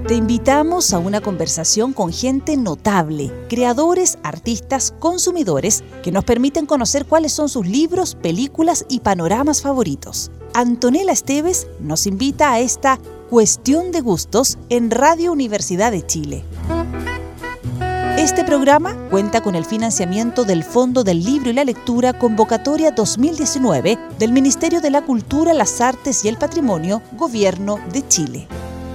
Te invitamos a una conversación con gente notable, creadores, artistas, consumidores, que nos permiten conocer cuáles son sus libros, películas y panoramas favoritos. Antonella Esteves nos invita a esta Cuestión de Gustos en Radio Universidad de Chile. Este programa cuenta con el financiamiento del Fondo del Libro y la Lectura Convocatoria 2019 del Ministerio de la Cultura, las Artes y el Patrimonio, Gobierno de Chile.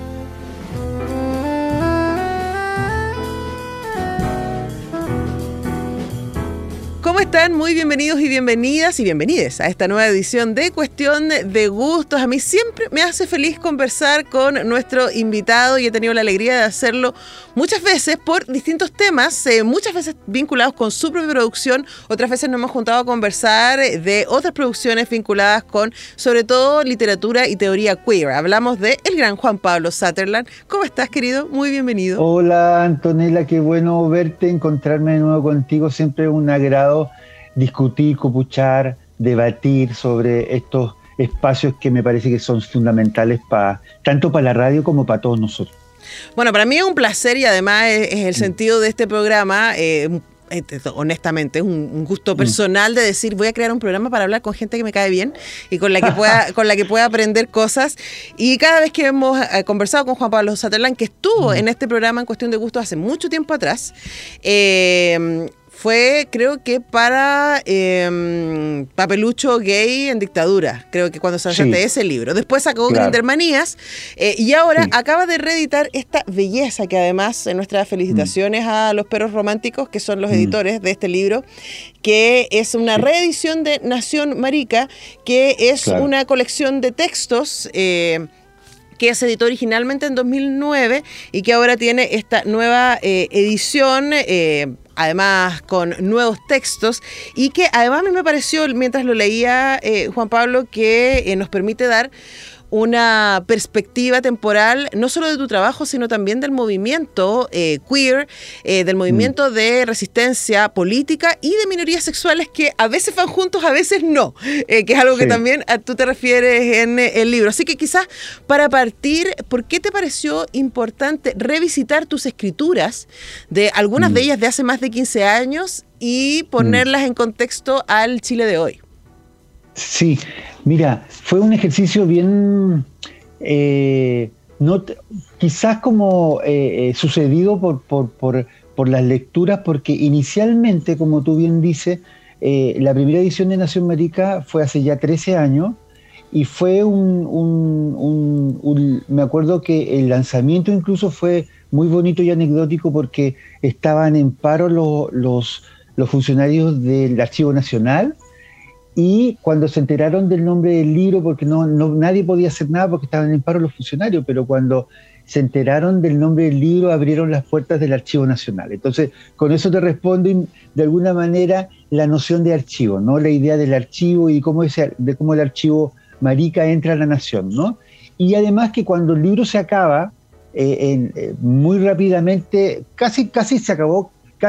¿Cómo están? Muy bienvenidos y bienvenidas y bienvenides a esta nueva edición de Cuestión de Gustos. A mí siempre me hace feliz conversar con nuestro invitado y he tenido la alegría de hacerlo muchas veces por distintos temas, muchas veces vinculados con su propia producción, otras veces nos hemos juntado a conversar de otras producciones vinculadas con, sobre todo, literatura y teoría queer. Hablamos de el gran Juan Pablo Sutherland. ¿Cómo estás, querido? Muy bienvenido. Hola, Antonella, qué bueno verte, encontrarme de nuevo contigo. Siempre un agrado discutir, copuchar, debatir sobre estos espacios que me parece que son fundamentales tanto para la radio como para todos nosotros. Bueno, para mí es un placer y además es el sentido de este programa. Honestamente, es un gusto personal de decir, voy a crear un programa para hablar con gente que me cae bien y con la que pueda aprender cosas. Y cada vez que hemos conversado con Juan Pablo Sutherland, que estuvo en este programa en Cuestión de Gustos hace mucho tiempo atrás, fue, creo que para Papelucho Gay en Dictadura, creo que cuando se lanzaste ese libro. Después sacó Grindermanías y ahora acaba de reeditar esta belleza que además, en nuestras felicitaciones a los perros románticos, que son los editores de este libro, que es una reedición de Nación Marica, que es una colección de textos que se editó originalmente en 2009 y que ahora tiene esta nueva edición, además con nuevos textos, y que además a mí me pareció, mientras lo leía, Juan Pablo, que nos permite dar una perspectiva temporal, no solo de tu trabajo, sino también del movimiento queer, del movimiento de resistencia política y de minorías sexuales que a veces van juntos, a veces no, que es algo que también tú te refieres en el libro. Así que quizás para partir, ¿por qué te pareció importante revisitar tus escrituras, de algunas de ellas de hace más de 15 años, y ponerlas en contexto al Chile de hoy? Sí, mira, fue un ejercicio bien, quizás como sucedido por las lecturas, porque inicialmente, como tú bien dices, la primera edición de Nación Marica fue hace ya 13 años y fue me acuerdo que el lanzamiento incluso fue muy bonito y anecdótico porque estaban en paro los funcionarios del Archivo Nacional. Y cuando se enteraron del nombre del libro, porque nadie podía hacer nada porque estaban en paro los funcionarios, pero cuando se enteraron del nombre del libro, abrieron las puertas del Archivo Nacional. Entonces, con eso te respondo de alguna manera la noción de archivo, ¿no? La idea del archivo y de cómo el Archivo Marica entra a la nación, ¿no? Y además que cuando el libro se acaba, muy rápidamente, casi se acabó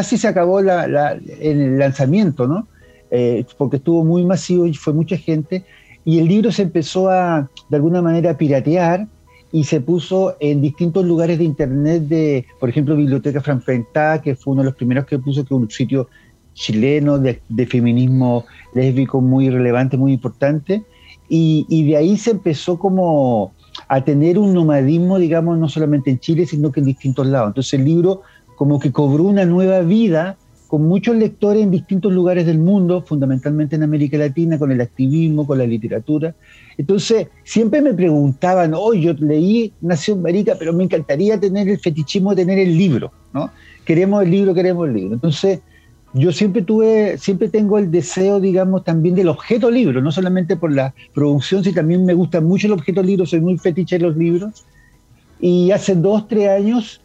el lanzamiento, ¿no? Porque estuvo muy masivo y fue mucha gente, y el libro se empezó de alguna manera a piratear y se puso en distintos lugares de internet, por ejemplo, Biblioteca Fragmentada, que fue uno de los primeros que puso, que es un sitio chileno de feminismo lésbico muy relevante, muy importante, y de ahí se empezó como a tener un nomadismo, digamos, no solamente en Chile, sino que en distintos lados. Entonces el libro como que cobró una nueva vida, con muchos lectores en distintos lugares del mundo, fundamentalmente en América Latina, con el activismo, con la literatura. Entonces, siempre me preguntaban, yo leí Nación Marica, pero me encantaría tener el fetichismo de tener el libro, ¿no? Queremos el libro. Entonces, yo siempre tengo el deseo, digamos, también del objeto libro, no solamente por la producción, sino también me gusta mucho el objeto libro, soy muy fetiche de los libros. Y hace 2-3 años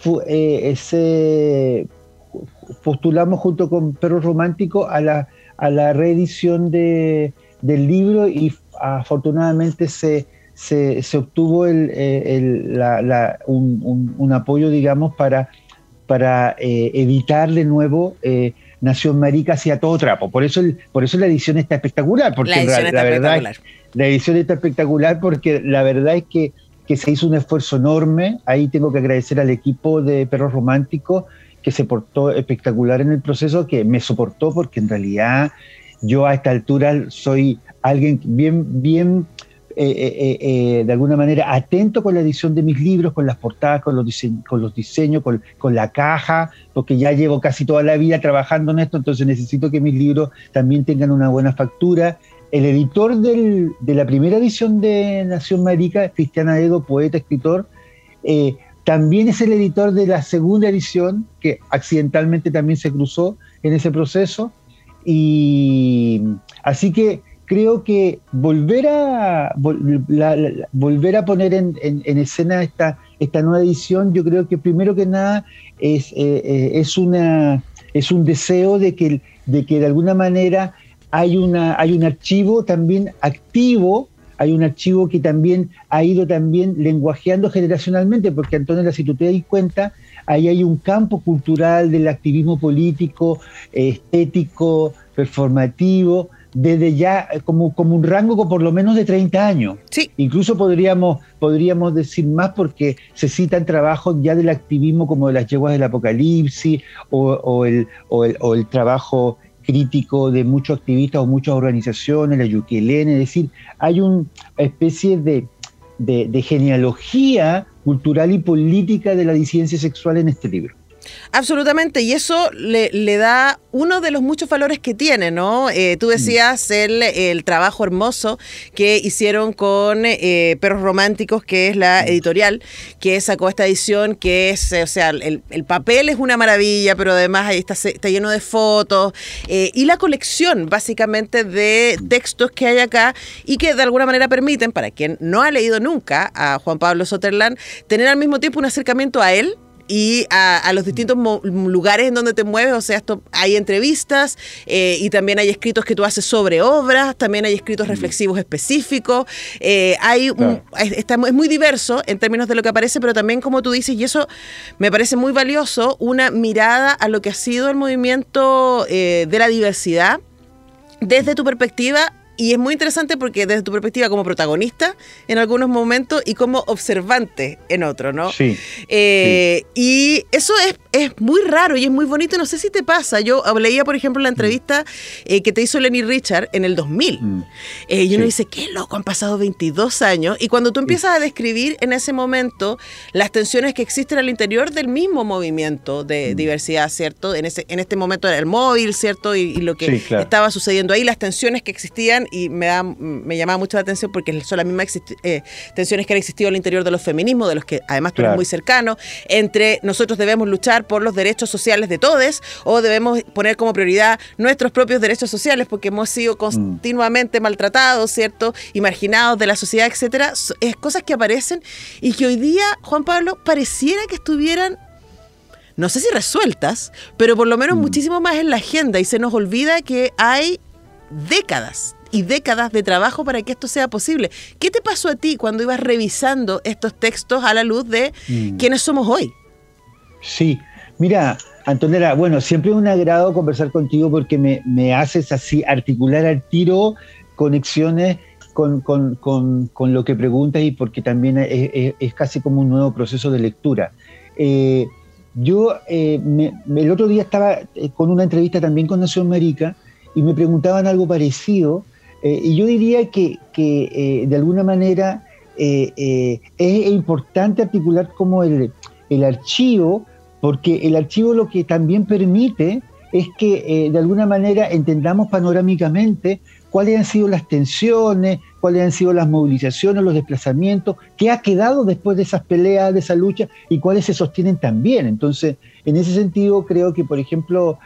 postulamos junto con Perros Románticos a la reedición del libro, y afortunadamente se obtuvo un apoyo, digamos, para editar de nuevo Nación Marica hacia todo trapo. Por eso la edición está espectacular, porque la edición está espectacular porque la verdad es que que se hizo un esfuerzo enorme. Ahí tengo que agradecer al equipo de Perros Románticos, que se portó espectacular en el proceso, que me soportó, porque en realidad yo a esta altura soy alguien bien de alguna manera atento con la edición de mis libros, con las portadas, con los diseños, con la caja, porque ya llevo casi toda la vida trabajando en esto, entonces necesito que mis libros también tengan una buena factura. El editor de la primera edición de Nación Marica, Cristian Aedo, poeta, escritor, también es el editor de la segunda edición, que accidentalmente también se cruzó en ese proceso. Y así que creo que volver a poner en escena esta nueva edición, yo creo que primero que nada es un deseo de que de alguna manera hay un archivo también activo, hay un archivo que también ha ido también lenguajeando generacionalmente, porque Antonella, si tú te das cuenta, ahí hay un campo cultural del activismo político, estético, performativo, desde ya como un rango por lo menos de 30 años. Sí. Incluso podríamos decir más, porque se citan trabajos ya del activismo como de las yeguas del apocalipsis o el trabajo crítico de muchos activistas o muchas organizaciones, la Yuquelén, es decir, hay una especie de genealogía cultural y política de la disidencia sexual en este libro. Absolutamente, y eso le da uno de los muchos valores que tiene, ¿no? Tú decías el trabajo hermoso que hicieron con Perros Románticos, que es la editorial que sacó esta edición, que es, o sea, el papel es una maravilla, pero además ahí está lleno de fotos, y la colección básicamente de textos que hay acá y que de alguna manera permiten, para quien no ha leído nunca a Juan Pablo Soterlán, tener al mismo tiempo un acercamiento a él y a los distintos lugares en donde te mueves. O sea, hay entrevistas y también hay escritos que tú haces sobre obras, también hay escritos reflexivos específicos, es muy diverso en términos de lo que aparece, pero también, como tú dices, y eso me parece muy valioso, una mirada a lo que ha sido el movimiento de la diversidad desde tu perspectiva. Y es muy interesante porque desde tu perspectiva como protagonista en algunos momentos y como observante en otros, ¿no? Sí. Y eso es muy raro y es muy bonito. No sé si te pasa. Yo leía, por ejemplo, la entrevista que te hizo Lenny Richard en el 2000. Y uno dice, qué loco, han pasado 22 años. Y cuando tú empiezas a describir en ese momento las tensiones que existen al interior del mismo movimiento de diversidad, ¿cierto? En este momento era el móvil, ¿cierto? Y lo que estaba sucediendo ahí, las tensiones que existían. Y me llamaba mucho la atención porque son las mismas tensiones que han existido al interior de los feminismos, de los que además tú eres muy cercano, entre nosotros debemos luchar por los derechos sociales de todos o debemos poner como prioridad nuestros propios derechos sociales porque hemos sido continuamente maltratados, ¿cierto? Y marginados de la sociedad, etcétera. Es cosas que aparecen y que hoy día, Juan Pablo, pareciera que estuvieran, no sé si resueltas, pero por lo menos muchísimo más en la agenda, y se nos olvida que hay décadas y décadas de trabajo para que esto sea posible. ¿Qué te pasó a ti cuando ibas revisando estos textos a la luz de quiénes somos hoy? Sí, mira, Antonella, bueno, siempre es un agrado conversar contigo porque me haces así articular al tiro conexiones con lo que preguntas, y porque también es casi como un nuevo proceso de lectura. Yo el otro día estaba con una entrevista también con Nación Marica y me preguntaban algo parecido. Y yo diría que de alguna manera es importante articular como el archivo, porque el archivo lo que también permite es que de alguna manera entendamos panorámicamente cuáles han sido las tensiones, cuáles han sido las movilizaciones, los desplazamientos, qué ha quedado después de esas peleas, de esa lucha, y cuáles se sostienen también. Entonces, en ese sentido, creo que, por ejemplo,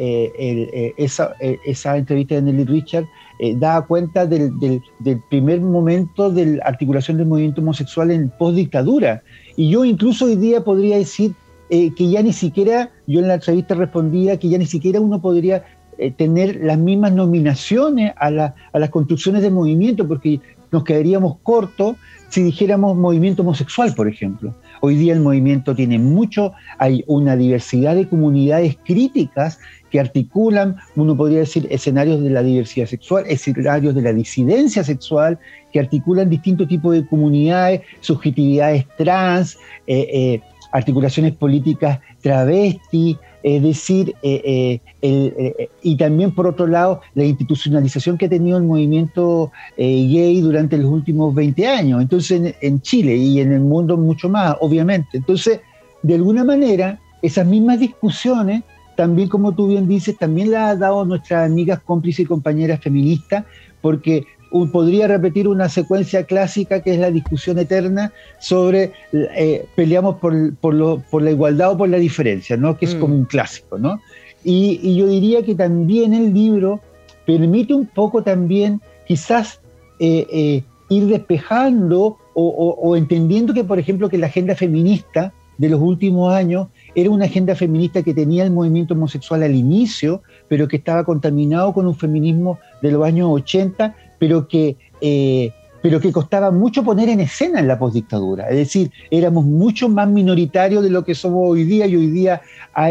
esa entrevista de Nelly Richard da cuenta del primer momento de la articulación del movimiento homosexual en postdictadura. Y yo incluso hoy día podría decir que ya ni siquiera, yo en la entrevista respondía que ya ni siquiera uno podría tener las mismas nominaciones a las construcciones del movimiento, porque nos quedaríamos cortos, si dijéramos movimiento homosexual, por ejemplo. Hoy día el movimiento tiene hay una diversidad de comunidades críticas que articulan, uno podría decir, escenarios de la diversidad sexual, escenarios de la disidencia sexual, que articulan distintos tipos de comunidades, subjetividades trans, articulaciones políticas travesti, es decir, y también por otro lado la institucionalización que ha tenido el movimiento gay durante los últimos 20 años, entonces en Chile y en el mundo mucho más, obviamente. Entonces, de alguna manera, esas mismas discusiones, también como tú bien dices, también las ha dado nuestras amigas cómplices y compañeras feministas, porque podría repetir una secuencia clásica que es la discusión eterna sobre peleamos por la igualdad o por la diferencia, ¿no? Que es como un clásico, ¿no? Y yo diría que también el libro permite un poco también quizás ir despejando o entendiendo que, por ejemplo, que la agenda feminista de los últimos años era una agenda feminista que tenía el movimiento homosexual al inicio, pero que estaba contaminado con un feminismo de los años 80, pero que costaba mucho poner en escena en la postdictadura. Es decir, éramos mucho más minoritarios de lo que somos hoy día, y hoy día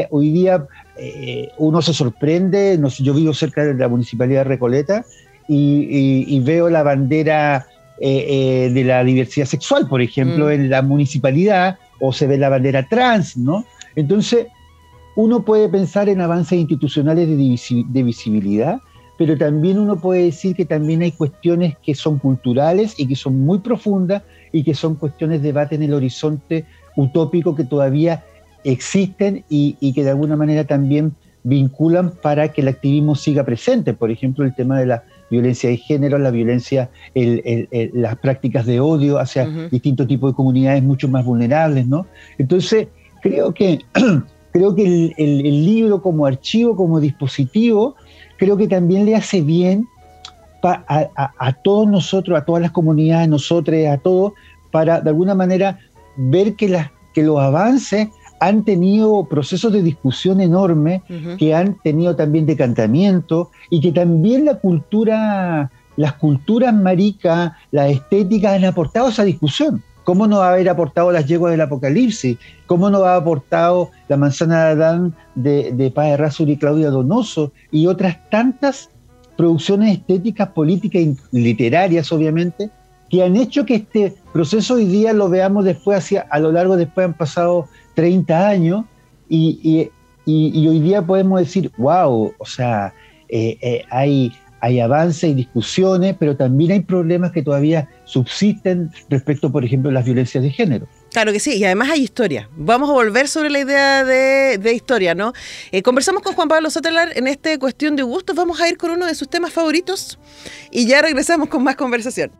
uno se sorprende. Yo vivo cerca de la Municipalidad de Recoleta y veo la bandera de la diversidad sexual, por ejemplo, en la municipalidad, o se ve la bandera trans, ¿no? Entonces, uno puede pensar en avances institucionales de visibilidad, pero también uno puede decir que también hay cuestiones que son culturales y que son muy profundas y que son cuestiones de debate en el horizonte utópico que todavía existen y que de alguna manera también vinculan para que el activismo siga presente. Por ejemplo, el tema de la violencia de género, la violencia, las prácticas de odio hacia distintos tipos de comunidades mucho más vulnerables, ¿no? Entonces, creo que el libro como archivo, como dispositivo, creo que también le hace bien a todos nosotros, a todas las comunidades, nosotros, a todos, para de alguna manera ver que los avances han tenido procesos de discusión enormes, que han tenido también decantamiento, y que también las culturas maricas, las estéticas han aportado a esa discusión. ¿Cómo no va a haber aportado Las yeguas del Apocalipsis? ¿Cómo no va a haber aportado La manzana de Adán de Paz Errázuriz y Claudia Donoso? Y otras tantas producciones estéticas, políticas y literarias, obviamente, que han hecho que este proceso hoy día lo veamos después, a lo largo después han pasado 30 años, y hoy día podemos decir, wow, o sea, hay avances y discusiones, pero también hay problemas que todavía subsisten respecto, por ejemplo, a las violencias de género. Claro que sí, y además hay historia. Vamos a volver sobre la idea de historia, ¿no? Conversamos con Juan Pablo Sotelar en esta Cuestión de Gustos. Vamos a ir con uno de sus temas favoritos y ya regresamos con más conversación.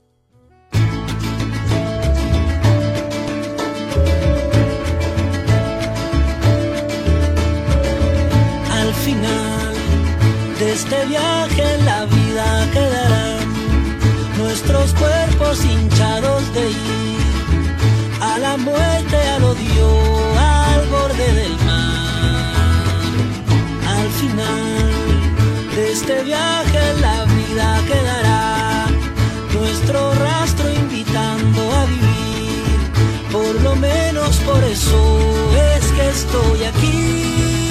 Al final de este viaje la vida quedarán nuestros cuerpos hinchados de ir a la muerte, al odio, al borde del mar. Al final de este viaje la vida quedará nuestro rastro invitando a vivir. Por lo menos por eso es que estoy aquí.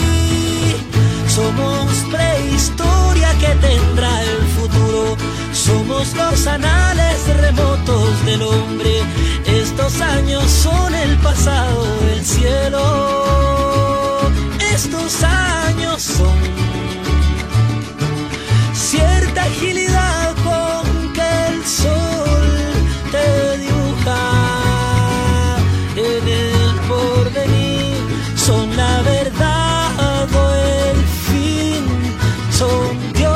Somos prehistoria que tendrá el futuro. Somos los anales remotos del hombre. Estos años son el pasado del cielo. Estos años son cierta agilidad con que el sol te dibuja en el porvenir. Son la verdad o el fin. Son Dios.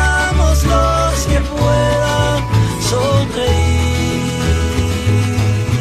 Quedamos los que puedan sonreír.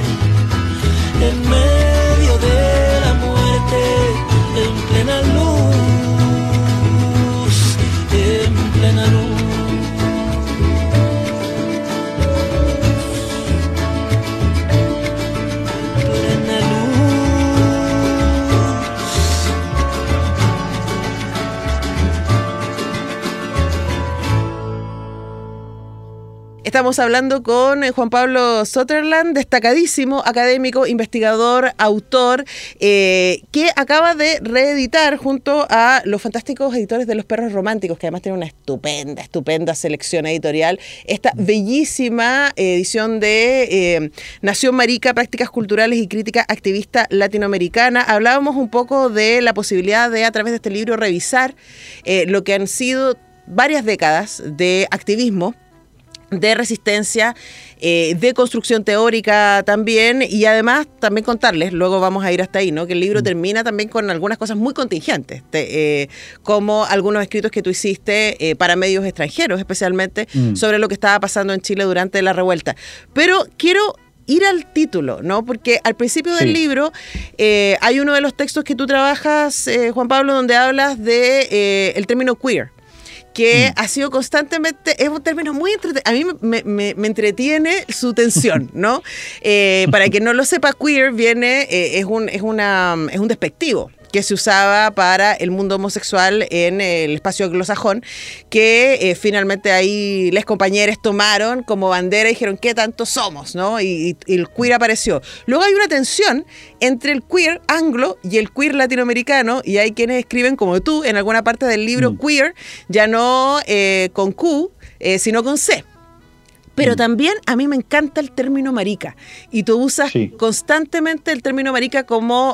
Estamos hablando con Juan Pablo Soterland, destacadísimo académico, investigador, autor, que acaba de reeditar junto a los fantásticos editores de Los Perros Románticos, que además tiene una estupenda selección editorial, esta bellísima edición de Nación Marica, Prácticas Culturales y Crítica Activista Latinoamericana. Hablábamos un poco de la posibilidad de, a través de este libro, revisar lo que han sido varias décadas de activismo, de resistencia, de construcción teórica también, y además también contarles, luego vamos a ir hasta ahí, ¿no?, que el libro termina también con algunas cosas muy contingentes, como algunos escritos que tú hiciste para medios extranjeros, especialmente sobre lo que estaba pasando en Chile durante la revuelta. Pero quiero ir al título, ¿no? Porque al principio del libro hay uno de los textos que tú trabajas, Juan Pablo, donde hablas de el término queer, que ha sido constantemente, es un término muy entretenido, a mí me entretiene su tensión, ¿no? Para quien no lo sepa, queer viene, es un despectivo que se usaba para el mundo homosexual en el espacio anglosajón, que finalmente ahí les compañeros tomaron como bandera y dijeron, ¿qué tanto somos?, ¿no? Y el queer apareció. Luego hay una tensión entre el queer anglo y el queer latinoamericano, y hay quienes escriben, como tú, en alguna parte del libro, queer, ya no con Q, sino con C. Pero también a mí me encanta el término marica, y tú usas constantemente el término marica como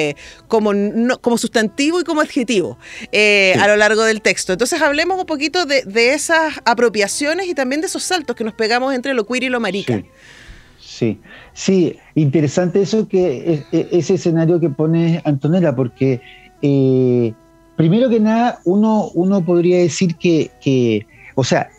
sustantivo y como adjetivo a lo largo del texto. Entonces hablemos un poquito de esas apropiaciones y también de esos saltos que nos pegamos entre lo queer y lo marica. Sí, interesante eso, que ese escenario que pone Antonella, porque primero que nada uno podría decir que o sea,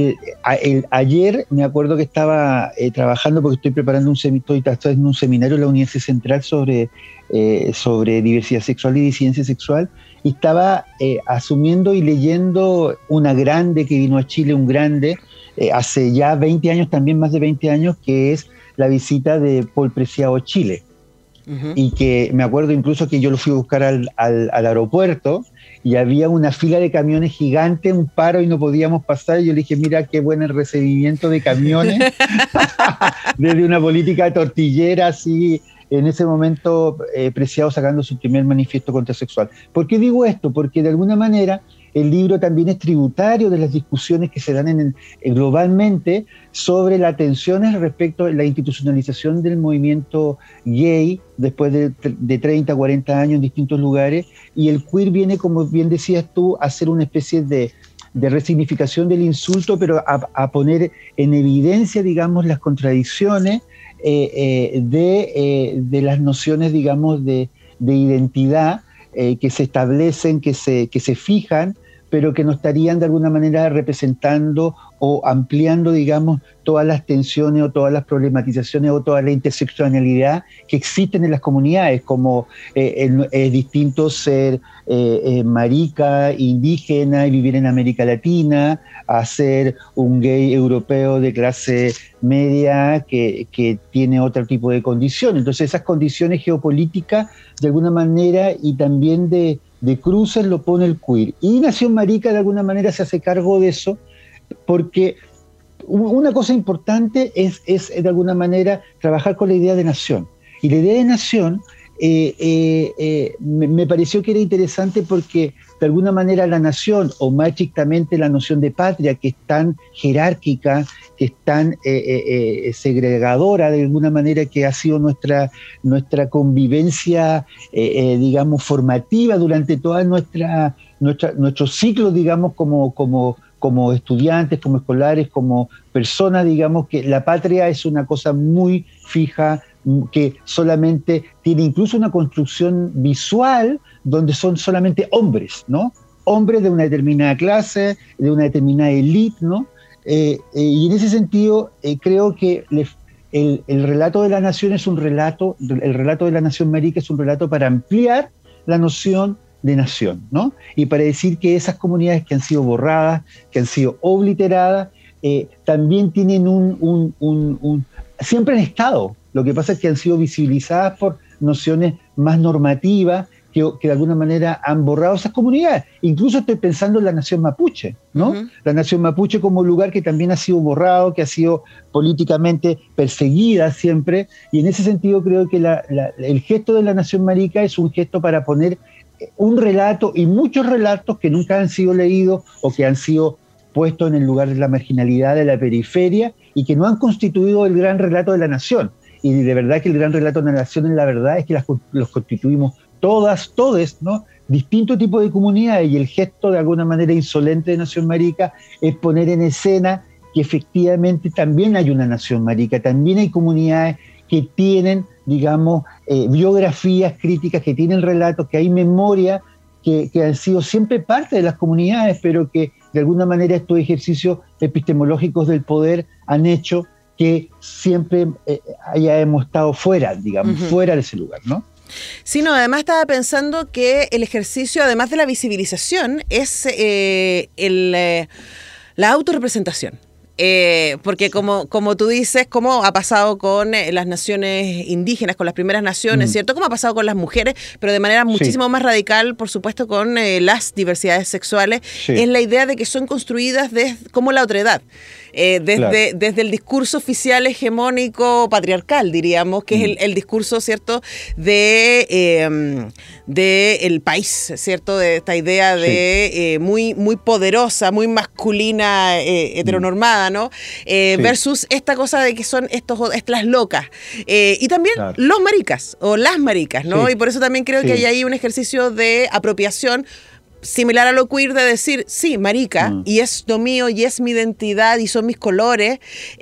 ayer me acuerdo que estaba trabajando, porque estoy preparando estoy en un seminario en la Universidad Central sobre diversidad sexual y disidencia sexual, y estaba asumiendo y leyendo una grande que vino a Chile, un grande, hace ya 20 años, también más de 20 años, que es la visita de Paul Preciado a Chile. Y que me acuerdo incluso que yo lo fui a buscar al aeropuerto, y había una fila de camiones gigante, un paro, y no podíamos pasar. Y yo le dije, mira qué buen el recibimiento de camiones, desde una política tortillera, así, en ese momento Preciado sacando su primer manifiesto contrasexual. ¿Por qué digo esto? Porque de alguna manera el libro también es tributario de las discusiones que se dan globalmente sobre las tensiones respecto a la institucionalización del movimiento gay después de 30, 40 años en distintos lugares, y el queer viene, como bien decías tú, a ser una especie de resignificación del insulto, pero a poner en evidencia, digamos, las contradicciones de las nociones, digamos, de identidad que se establecen, que se fijan, pero que no estarían de alguna manera representando o ampliando, digamos, todas las tensiones o todas las problematizaciones o toda la interseccionalidad que existen en las comunidades, como es distinto ser marica, indígena y vivir en América Latina, a ser un gay europeo de clase media que tiene otro tipo de condiciones. Entonces esas condiciones geopolíticas, de alguna manera, y también de cruces, lo pone el queer. Y Nación Marica de alguna manera se hace cargo de eso, porque una cosa importante es de alguna manera trabajar con la idea de nación. Y la idea de nación me pareció que era interesante porque de alguna manera la nación, o más estrictamente la noción de patria, que es tan jerárquica, que es tan segregadora de alguna manera, que ha sido nuestra convivencia, digamos, formativa durante toda nuestro ciclo, digamos, como estudiantes, como escolares, como personas, digamos, que la patria es una cosa muy fija, que solamente tiene incluso una construcción visual donde son solamente hombres, ¿no? Hombres de una determinada clase, de una determinada élite, ¿no? Y en ese sentido creo que el relato de la nación es un relato, el relato de la nación marica es un relato para ampliar la noción de nación, ¿no? Y para decir que esas comunidades que han sido borradas, que han sido obliteradas, también tienen siempre han estado. Lo que pasa es que han sido visibilizadas por nociones más normativas que de alguna manera han borrado esas comunidades. Incluso estoy pensando en la nación mapuche, ¿no? La nación mapuche como lugar que también ha sido borrado, que ha sido políticamente perseguida siempre, y en ese sentido creo que el gesto de la nación marica es un gesto para poner un relato y muchos relatos que nunca han sido leídos o que han sido puestos en el lugar de la marginalidad, de la periferia, y que no han constituido el gran relato de la nación. Y de verdad que el gran relato de la nación en la verdad es que los constituimos todos, ¿no? Distintos tipos de comunidades, y el gesto de alguna manera insolente de Nación Marica es poner en escena que efectivamente también hay una Nación Marica, también hay comunidades que tienen, digamos, biografías críticas, que tienen relatos, que hay memoria, que han sido siempre parte de las comunidades, pero que de alguna manera estos ejercicios epistemológicos del poder han hecho que siempre hayamos estado fuera, digamos, fuera de ese lugar, ¿no? Sí, no, además estaba pensando que el ejercicio, además de la visibilización, es la autorrepresentación. Porque como tú dices, como ha pasado con las naciones indígenas, con las primeras naciones, ¿cierto? Como ha pasado con las mujeres, pero de manera muchísimo más radical, por supuesto, con las diversidades sexuales, es la idea de que son construidas como la otredad. Desde el discurso oficial hegemónico patriarcal, diríamos, que es el discurso, ¿cierto?, de el país, ¿cierto?, de esta idea de muy poderosa, muy masculina, heteronormada, ¿no? Versus esta cosa de que son estas locas. Y también los maricas, o las maricas, ¿no? Y por eso también creo que hay ahí un ejercicio de apropiación similar a lo queer, de decir, sí, marica, y es lo mío, y es mi identidad, y son mis colores,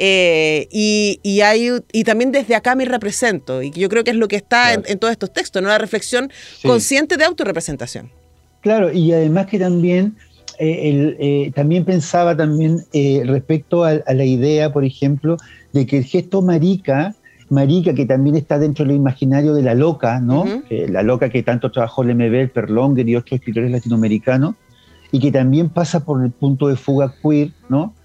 y también desde acá me represento, y yo creo que es lo que está en todos estos textos, ¿no? La reflexión consciente de autorrepresentación. Claro, y además que también, también pensaba respecto a la idea, por ejemplo, de que el gesto marica, que también está dentro del imaginario de la loca, ¿no? La loca que tanto trabajó Lemebel, Perlonger y otros escritores latinoamericanos, y que también pasa por el punto de fuga queer, ¿no?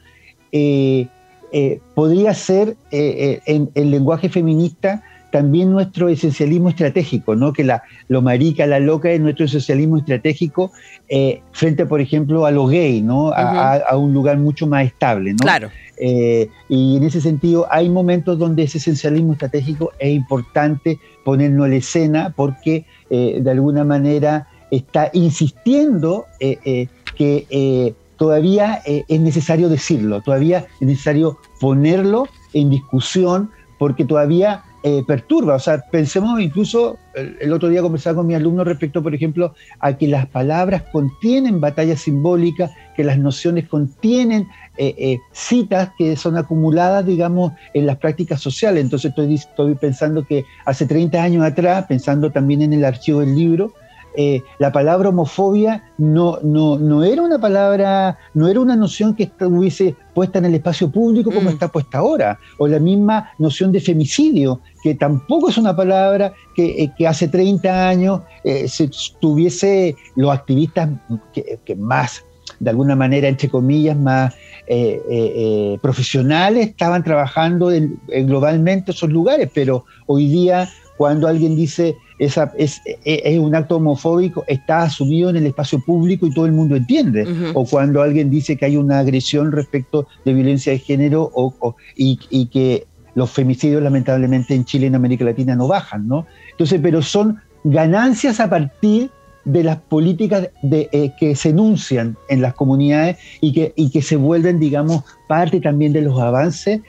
Podría ser en el lenguaje feminista también nuestro esencialismo estratégico, ¿no? Que lo marica, la loca es nuestro esencialismo estratégico frente, por ejemplo, a lo gay, ¿no? A un lugar mucho más estable, ¿no? Claro. Y en ese sentido hay momentos donde ese esencialismo estratégico es importante ponerlo en la escena, porque de alguna manera está insistiendo que todavía es necesario decirlo, todavía es necesario ponerlo en discusión, porque todavía perturba. O sea, pensemos incluso, el otro día conversaba con mis alumnos respecto, por ejemplo, a que las palabras contienen batallas simbólicas, que las nociones contienen citas que son acumuladas, digamos, en las prácticas sociales. Entonces estoy pensando que hace 30 años atrás, pensando también en el archivo del libro, la palabra homofobia no era una palabra, no era una noción que estuviese puesta en el espacio público como está puesta ahora, o la misma noción de femicidio, que tampoco es una palabra que hace 30 años se tuviese los activistas que más, de alguna manera, entre comillas, más profesionales, estaban trabajando globalmente esos lugares, pero hoy día cuando alguien dice es un acto homofóbico, está asumido en el espacio público y todo el mundo entiende. O cuando alguien dice que hay una agresión respecto de violencia de género y que los femicidios lamentablemente en Chile y en América Latina no bajan, ¿no? Entonces, pero son ganancias a partir de las políticas que se enuncian en las comunidades y que se vuelven, digamos, parte también de los avances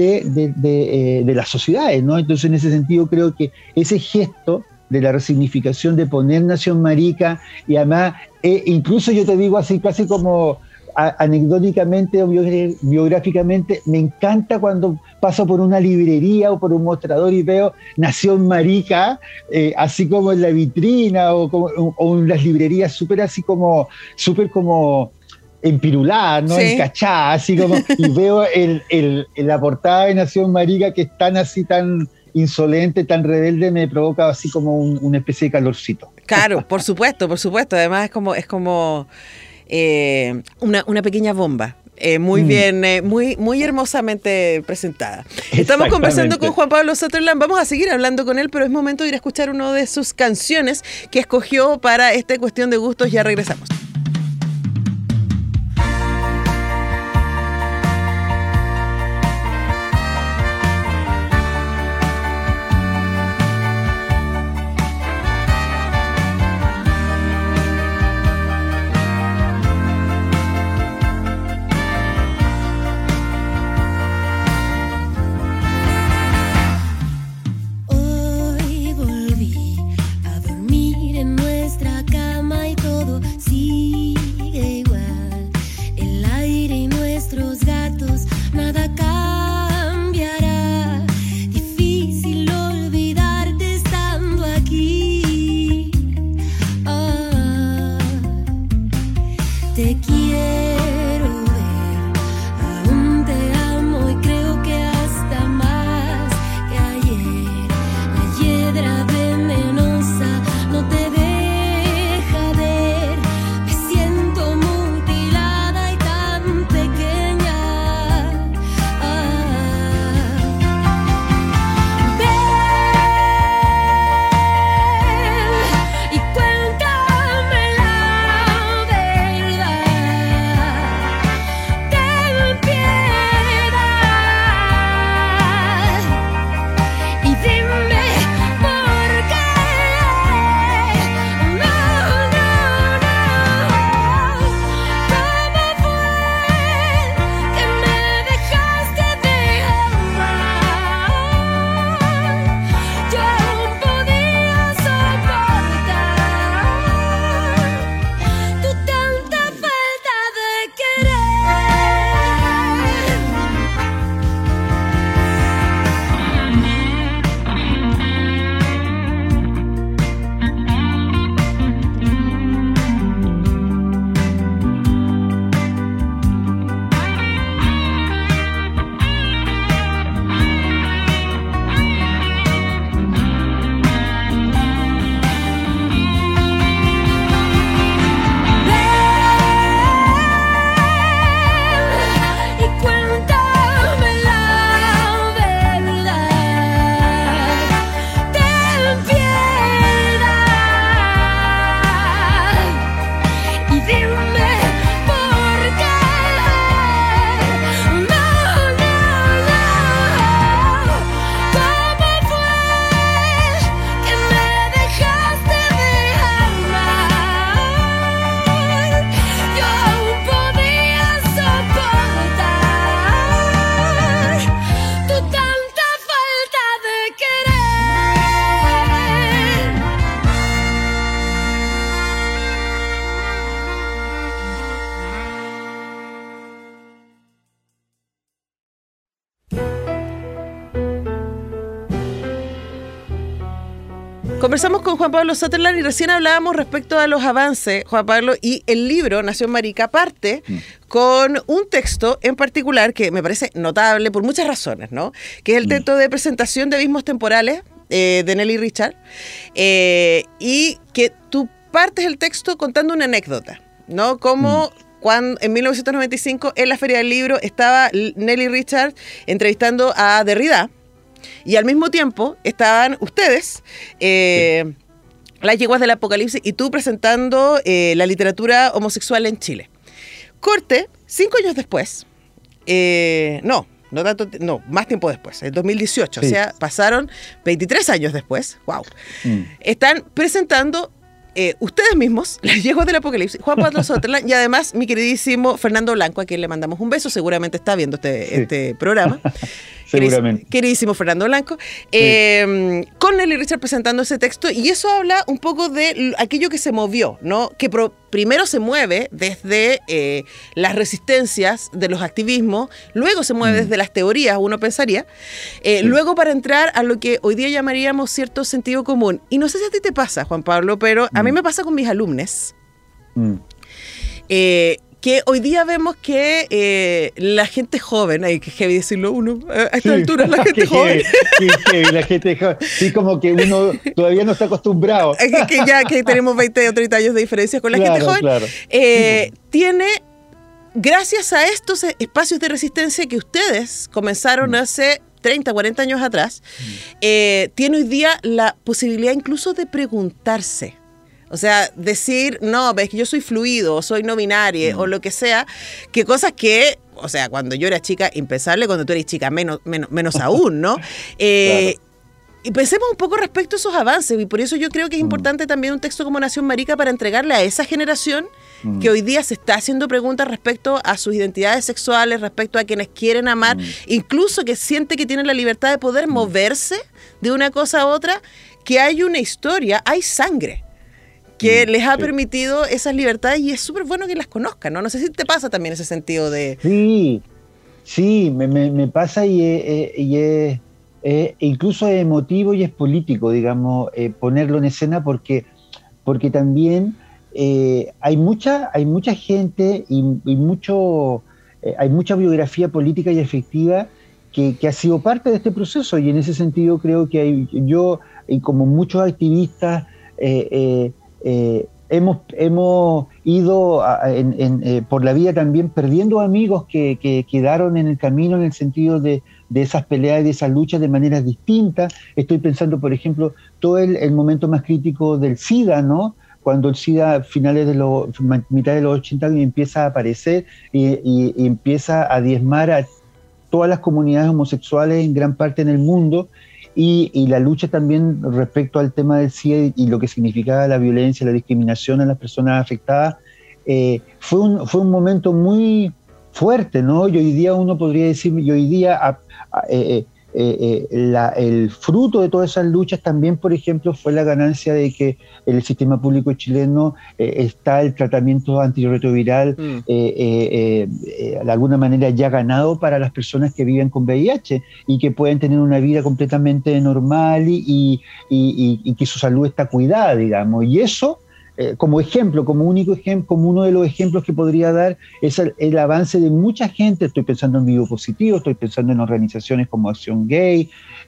de las sociedades, ¿no? Entonces, en ese sentido, creo que ese gesto de la resignificación de poner Nación Marica, y además, incluso yo te digo así, casi como anecdóticamente o biográficamente, me encanta cuando paso por una librería o por un mostrador y veo Nación Marica, así como en la vitrina o en las librerías súper como empiruladas, ¿no? Encachadas, así como, y veo la portada de Nación Marica que es tan así, tan insolente, tan rebelde, me provoca así como una especie de calorcito. Claro, por supuesto. Además es como una pequeña bomba. Muy bien, muy hermosamente presentada. Estamos conversando con Juan Pablo Sutherland, vamos a seguir hablando con él, pero es momento de ir a escuchar una de sus canciones que escogió para esta cuestión de gustos. Ya regresamos. Conversamos con Juan Pablo Sutherland y recién hablábamos respecto a los avances, Juan Pablo, y el libro Nación Marica parte con un texto en particular que me parece notable por muchas razones, ¿no? Que es el texto de presentación de Abismos Temporales de Nelly Richard, y que tú partes el texto contando una anécdota, ¿no? Como cuando en 1995 en la Feria del Libro estaba Nelly Richard entrevistando a Derrida, y al mismo tiempo estaban ustedes, Las Yeguas del Apocalipsis, y tú presentando la literatura homosexual en Chile. Corte, 5 años después, más tiempo después, en 2018, sí. O sea, pasaron 23 años después, wow. Están presentando ustedes mismos, Las Yeguas del Apocalipsis, Juan Pablo Sutherland, y además mi queridísimo Fernando Blanco, a quien le mandamos un beso, seguramente está viendo este programa. Seguramente. Queridísimo Fernando Blanco, con Nelly Richard presentando ese texto, y eso habla un poco de aquello que se movió, ¿no? Que primero se mueve desde las resistencias de los activismos, luego se mueve desde las teorías, uno pensaría, luego para entrar a lo que hoy día llamaríamos cierto sentido común. Y no sé si a ti te pasa, Juan Pablo, pero a mí me pasa con mis alumnos. Que hoy día vemos que la gente joven, hay que heavy decirlo uno, a esta altura la gente joven. Heavy, la gente joven. Sí, como que uno todavía no está acostumbrado. Que ya que tenemos 20 o 30 años de diferencia con la gente joven, tiene gracias a estos espacios de resistencia que ustedes comenzaron hace 30, 40 años atrás, tiene hoy día la posibilidad incluso de preguntarse. O sea, decir, no, ves que yo soy fluido, o soy no binaria, o lo que sea, que cosas que, o sea, cuando yo era chica, impensable, cuando tú eres chica, menos aún, ¿no? Claro. Y pensemos un poco respecto a esos avances, y por eso yo creo que es importante también un texto como Nación Marica para entregarle a esa generación que hoy día se está haciendo preguntas respecto a sus identidades sexuales, respecto a quienes quieren amar, incluso que siente que tienen la libertad de poder moverse de una cosa a otra, que hay una historia, hay sangre que les ha permitido esas libertades, y es súper bueno que las conozcan, ¿no? No sé si te pasa también ese sentido de... Sí, me pasa y es incluso es emotivo y es político, digamos, ponerlo en escena porque también hay mucha gente y hay mucha biografía política y afectiva que ha sido parte de este proceso, y en ese sentido creo que yo y como muchos activistas hemos ido por la vida también perdiendo amigos que quedaron en el camino, en el sentido de esas peleas y de esas luchas de maneras distintas. Estoy pensando, por ejemplo, todo el momento más crítico del SIDA, ¿no? Cuando el SIDA a mitad de los 80 empieza a aparecer y empieza a diezmar a todas las comunidades homosexuales en gran parte en el mundo, y la lucha también respecto al tema del SIDA y lo que significaba la violencia, la discriminación a las personas afectadas, fue un momento muy fuerte, ¿no? Y hoy día uno podría decir, el fruto de todas esas luchas también, por ejemplo, fue la ganancia de que en el sistema público chileno está el tratamiento antirretroviral de alguna manera ya ganado para las personas que viven con VIH y que pueden tener una vida completamente normal y que su salud está cuidada, digamos. Y eso, como ejemplo, como único ejemplo, como uno de los ejemplos que podría dar, es el avance de mucha gente. Estoy pensando en Vivo Positivo, estoy pensando en organizaciones como Acción Gay,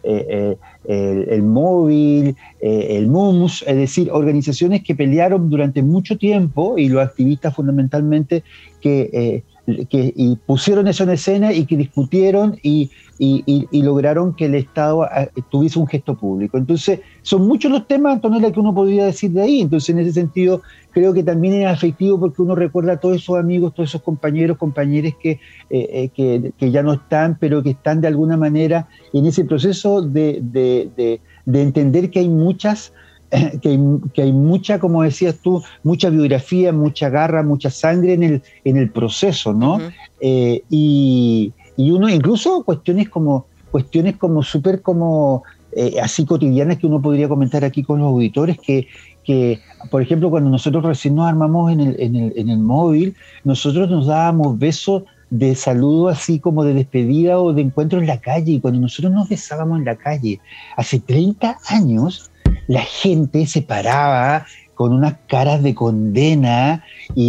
el Móvil, el MUMS, es decir, organizaciones que pelearon durante mucho tiempo, y los activistas fundamentalmente que pusieron eso en escena y que discutieron y lograron que el Estado tuviese un gesto público. Entonces, son muchos los temas, Antonella, que uno podría decir de ahí. Entonces, en ese sentido, creo que también es afectivo porque uno recuerda a todos esos amigos, todos esos compañeros, compañeras que ya no están, pero que están de alguna manera en ese proceso de entender que hay muchas... Que hay mucha, como decías tú, mucha biografía, mucha garra, mucha sangre en el proceso, ¿no? Y uno, incluso cuestiones como súper como así cotidianas que uno podría comentar aquí con los auditores, que por ejemplo, cuando nosotros recién nos armamos en el Móvil, nosotros nos dábamos besos de saludo así como de despedida o de encuentro en la calle, y cuando nosotros nos besábamos en la calle hace 30 años, la gente se paraba con unas caras de condena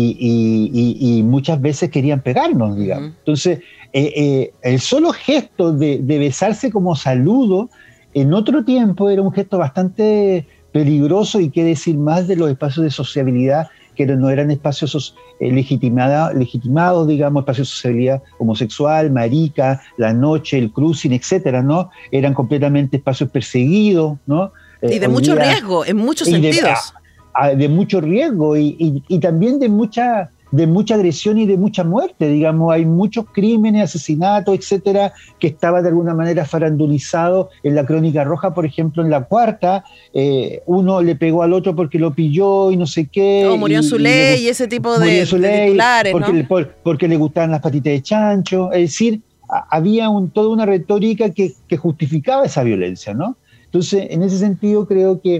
y muchas veces querían pegarnos, digamos. Entonces, el solo gesto de besarse como saludo en otro tiempo era un gesto bastante peligroso, y qué decir más de los espacios de sociabilidad, que no eran espacios legitimados, digamos, espacios de sociabilidad homosexual, marica, la noche, el cruising, etcétera, ¿no? Eran completamente espacios perseguidos, ¿no? Y de mucho riesgo, en muchos sentidos. De mucho riesgo y también de mucha agresión y de mucha muerte, digamos. Hay muchos crímenes, asesinatos, etcétera, que estaba de alguna manera farandulizado en la Crónica Roja, por ejemplo, en la Cuarta. Uno le pegó al otro porque lo pilló y no sé qué. O murió en su ley y ese tipo de titulares, porque le gustaban las patitas de chancho. Es decir, había toda una retórica que justificaba esa violencia, ¿no? Entonces, en ese sentido creo que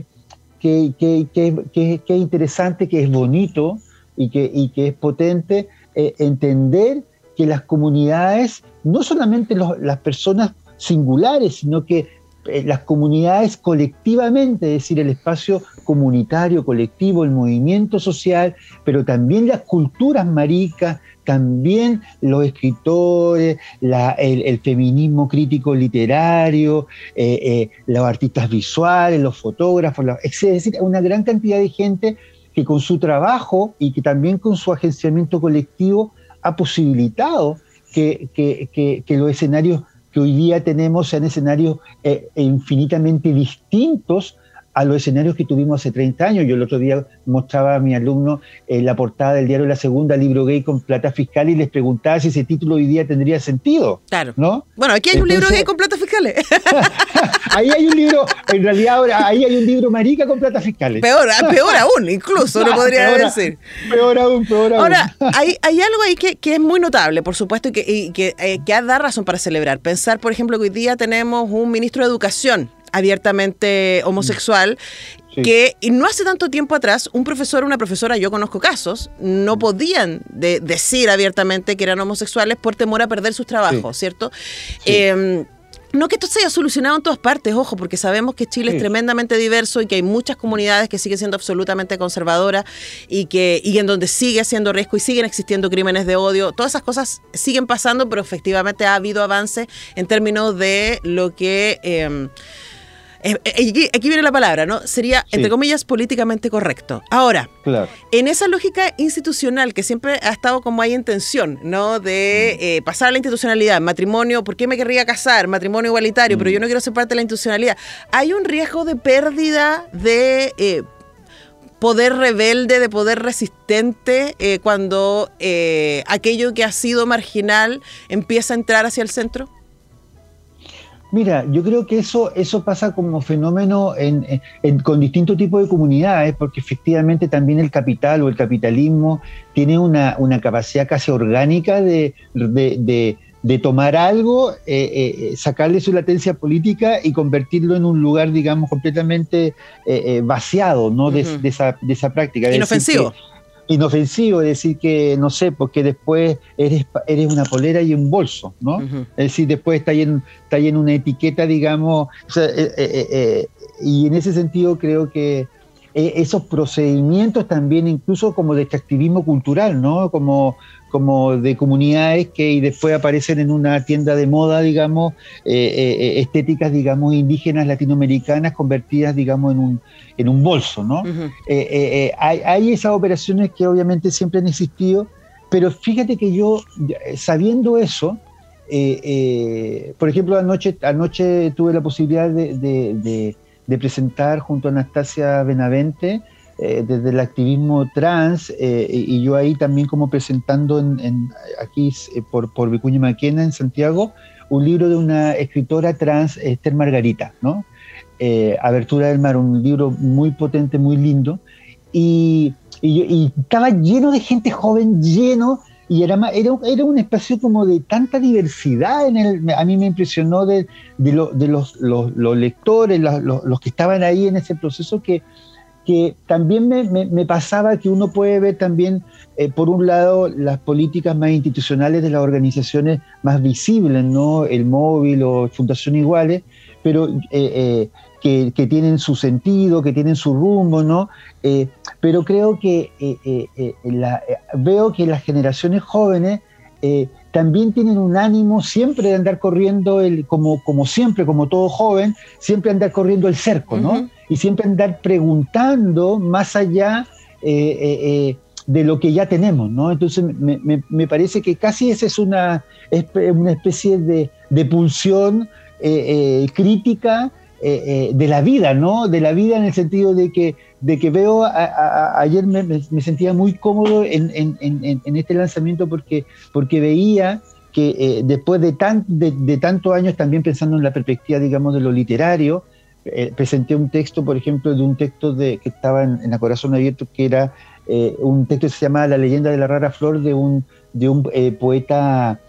es interesante, que es bonito y que es potente entender que las comunidades, no solamente las personas singulares, sino que las comunidades colectivamente, es decir, el espacio comunitario, colectivo, el movimiento social, pero también las culturas maricas, también los escritores, el feminismo crítico literario, los artistas visuales, los fotógrafos, es decir, una gran cantidad de gente que con su trabajo y que también con su agenciamiento colectivo ha posibilitado que los escenarios que hoy día tenemos sean escenarios infinitamente distintos a los escenarios que tuvimos hace 30 años. Yo el otro día mostraba a mi alumno la portada del diario La Segunda, libro gay con plata fiscal, y les preguntaba si ese título hoy día tendría sentido. Claro. ¿No? Bueno, aquí hay un libro gay con plata fiscales. Ahí hay un libro, en realidad ahora ahí hay un libro marica con plata fiscales. Peor aún, incluso, uno podría decir. Peor aún. Ahora, hay algo ahí que es muy notable, por supuesto, y que da razón para celebrar. Pensar, por ejemplo, que hoy día tenemos un ministro de Educación abiertamente homosexual, sí, que no hace tanto tiempo atrás un profesor o una profesora, yo conozco casos, no podían decir abiertamente que eran homosexuales por temor a perder sus trabajos, sí, ¿cierto? Sí. No que esto se haya solucionado en todas partes, ojo, porque sabemos que Chile es tremendamente diverso y que hay muchas comunidades que siguen siendo absolutamente conservadoras y en donde sigue siendo riesgo y siguen existiendo crímenes de odio. Todas esas cosas siguen pasando, pero efectivamente ha habido avance en términos de lo que... aquí viene la palabra, ¿no? Sería, entre comillas, políticamente correcto. Ahora, claro, en esa lógica institucional que siempre ha estado como ahí en tensión, ¿no? De pasar a la institucionalidad, matrimonio, ¿por qué me querría casar? Matrimonio igualitario, pero yo no quiero ser parte de la institucionalidad. Hay un riesgo de pérdida de poder rebelde, de poder resistente, cuando aquello que ha sido marginal empieza a entrar hacia el centro. Mira, yo creo que eso pasa como fenómeno con distintos tipos de comunidades, porque efectivamente también el capital o el capitalismo tiene una capacidad casi orgánica de tomar algo, sacarle su latencia política y convertirlo en un lugar, digamos, completamente vaciado, ¿no? De esa práctica. Inofensivo. Inofensivo, es decir, que, no sé, porque después eres una polera y un bolso, ¿no? Es decir, después está en una etiqueta, digamos, o sea, y en ese sentido creo que esos procedimientos también, incluso como de extractivismo cultural, ¿no? Como de comunidades que y después aparecen en una tienda de moda, digamos, estéticas, digamos, indígenas latinoamericanas convertidas, digamos, en un bolso, ¿no? Hay esas operaciones que obviamente siempre han existido, pero fíjate que yo, sabiendo eso, por ejemplo, anoche tuve la posibilidad de presentar junto a Anastasia Benavente desde el activismo trans, y yo ahí también como presentando aquí por Vicuña Maquena en Santiago, un libro de una escritora trans, Esther Margarita, ¿no? Abertura del Mar, un libro muy potente, muy lindo, y estaba lleno de gente joven, y era un espacio como de tanta diversidad a mí me impresionó de los lectores, los que estaban ahí en ese proceso, que también me pasaba que uno puede ver también, por un lado, las políticas más institucionales de las organizaciones más visibles, ¿no? El Móvil o Fundación Iguales, pero que tienen su sentido, que tienen su rumbo, ¿no? Pero creo que veo que las generaciones jóvenes también tienen un ánimo siempre de andar corriendo, como siempre, como todo joven, siempre andar corriendo el cerco, ¿no? Y siempre andar preguntando más allá de lo que ya tenemos, ¿no? Entonces me parece que casi esa es una especie de pulsión crítica de la vida, ¿no? De la vida en el sentido de que veo, ayer me sentía muy cómodo en este lanzamiento porque veía que después de tantos años, también pensando en la perspectiva, digamos, de lo literario, presenté un texto, por ejemplo, que estaba en la Corazón Abierto, que era un texto que se llamaba La leyenda de la rara flor, de un poeta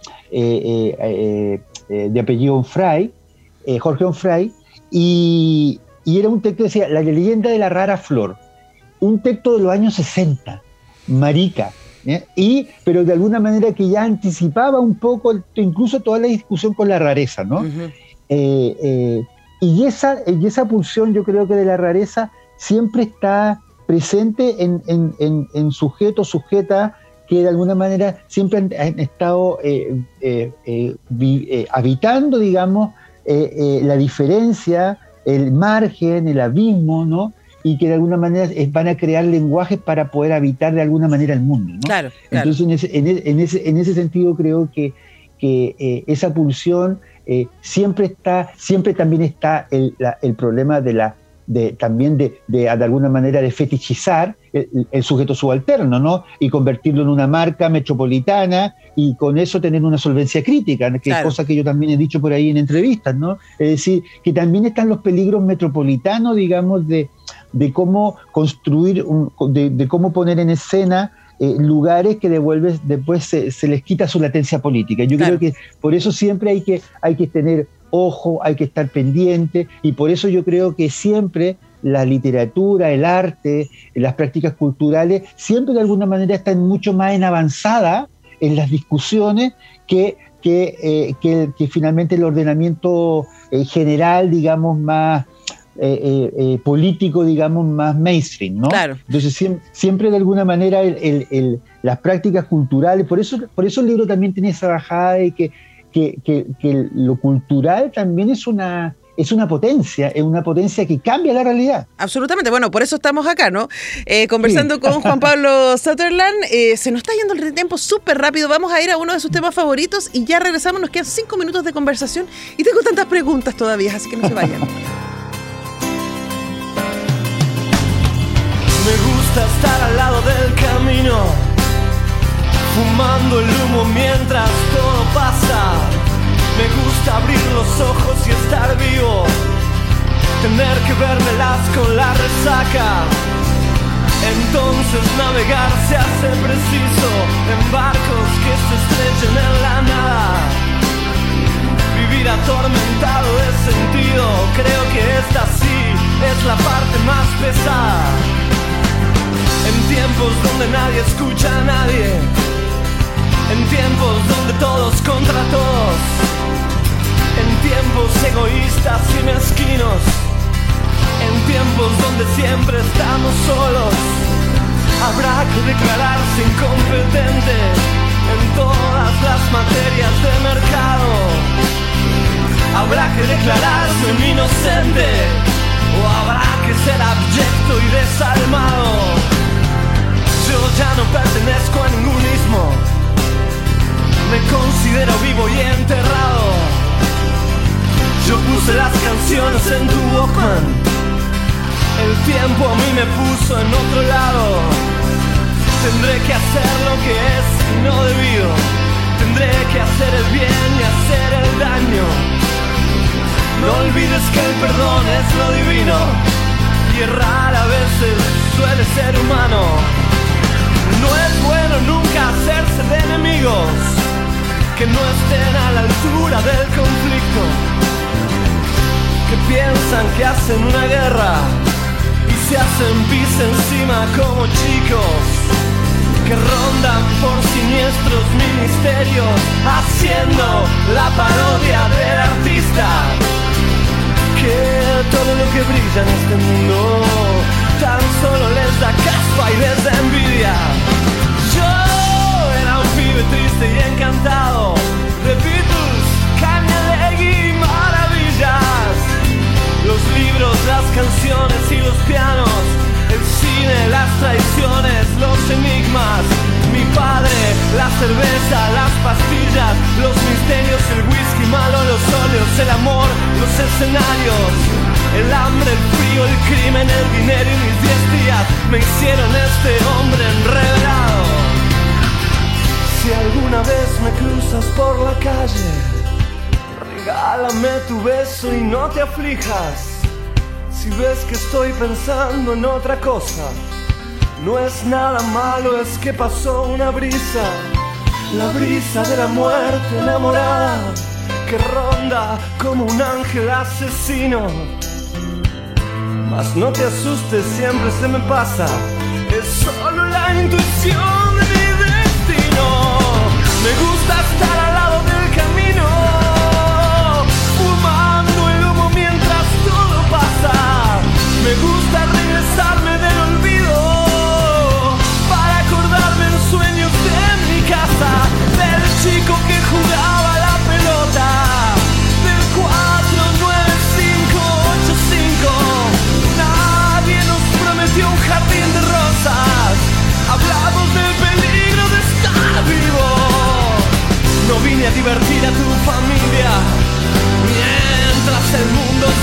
de apellido Onfray, Jorge Onfray, y era un texto que decía La leyenda de la rara flor, un texto de los años 60, marica, pero de alguna manera que ya anticipaba un poco incluso toda la discusión con la rareza, ¿no? Y esa pulsión, yo creo que de la rareza siempre está presente en sujetos, sujetas que de alguna manera siempre han estado habitando, digamos, la diferencia, el margen, el abismo, ¿no? y que de alguna manera van a crear lenguajes para poder habitar de alguna manera el mundo, ¿no? Claro. Entonces, en ese sentido creo que esa pulsión siempre también está el problema de alguna manera de fetichizar el sujeto subalterno, ¿no? Y convertirlo en una marca metropolitana y con eso tener una solvencia crítica, que es cosa que yo también he dicho por ahí en entrevistas, ¿no? Es decir, que también están los peligros metropolitanos, digamos, de cómo construir, de cómo poner en escena lugares que después se les quita su latencia política. Yo creo que por eso siempre hay que tener ojo, hay que estar pendiente, y por eso yo creo que siempre la literatura, el arte, las prácticas culturales, siempre de alguna manera están mucho más en avanzada en las discusiones que finalmente el ordenamiento general, digamos, más político, digamos, más mainstream, ¿no? Claro. Entonces siempre de alguna manera las prácticas culturales, por eso el libro también tiene esa bajada de que lo cultural también es una potencia que cambia la realidad. Absolutamente, bueno, por eso estamos acá, ¿no? Conversando con Juan Pablo Sutherland. Se nos está yendo el tiempo súper rápido. Vamos a ir a uno de sus temas favoritos y ya regresamos. Nos quedan 5 minutos de conversación y tengo tantas preguntas todavía, así que no se vayan. Me gusta estar al lado del camino, fumando el humo mientras todo pasa. Me gusta abrir los ojos y estar vivo, tener que vermelas con la resaca. Entonces navegar se hace preciso en barcos que se estrechen en la nada. Vivir atormentado de sentido, creo que esta sí es la parte más pesada. En tiempos donde nadie escucha a nadie, en tiempos donde todos contra todos, en tiempos egoístas y mezquinos, en tiempos donde siempre estamos solos, habrá que declararse incompetente en todas las materias de mercado. Habrá que declararse un inocente, o habrá que ser abyecto y desalmado. Yo ya no pertenezco a ningún ismo, me considero vivo y enterrado. Yo puse las canciones en tu Walkman, el tiempo a mí me puso en otro lado. Tendré que hacer lo que es no debido, tendré que hacer el bien y hacer el daño. No olvides que el perdón es lo divino, y errar a veces suele ser humano. No es bueno nunca hacerse de enemigos que no estén a la altura del conflicto, que piensan que hacen una guerra y se hacen pis encima como chicos, que rondan por siniestros ministerios haciendo la parodia del artista, que todo lo que brilla en este mundo tan solo les da caspa y les da envidia. Yo era un pibe triste y encantado de Beatles, Kanye y maravillas. Los libros, las canciones y los pianos, el cine, las traiciones, los enigmas. Mi padre, la cerveza, las pastillas, los misterios, el whisky malo, los óleos, el amor, los escenarios, el hambre, el frío, el crimen, el dinero y mis 10 días me hicieron este hombre enredado. Si alguna vez me cruzas por la calle, regálame tu beso y no te aflijas. Si ves que estoy pensando en otra cosa, no es nada malo, es que pasó una brisa, la brisa de la muerte enamorada, que ronda como un ángel asesino. Mas no te asustes, siempre se me pasa, es solo la intuición de mi destino. Me gusta estar al lado del camino, fumando el humo mientras todo pasa. Me gusta regresarme del olvido para acordarme en sueños de mi casa, del chico que jugaba la pelota, del 49585. Nadie nos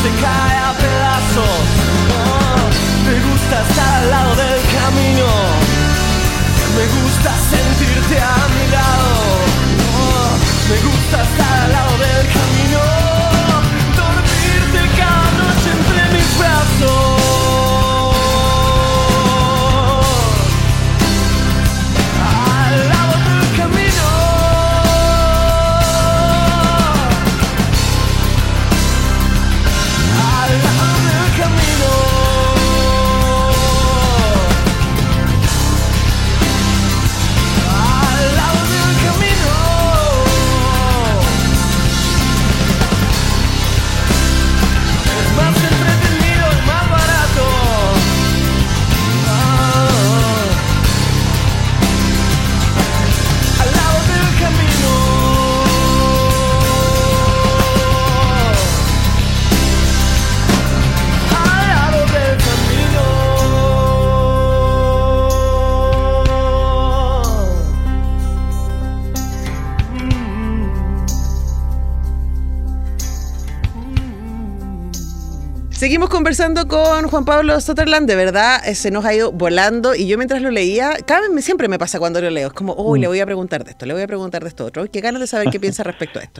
se cae a pedazos. Me gusta estar al lado del camino, me gusta sentirte a mi lado. Me gusta estar al lado del camino, dormirte cada noche entre mis brazos. Seguimos conversando con Juan Pablo Soterland, de verdad se nos ha ido volando y yo mientras lo leía, siempre me pasa cuando lo leo, es como, le voy a preguntar de esto, le voy a preguntar de esto otro, qué ganas de saber qué piensa respecto a esto.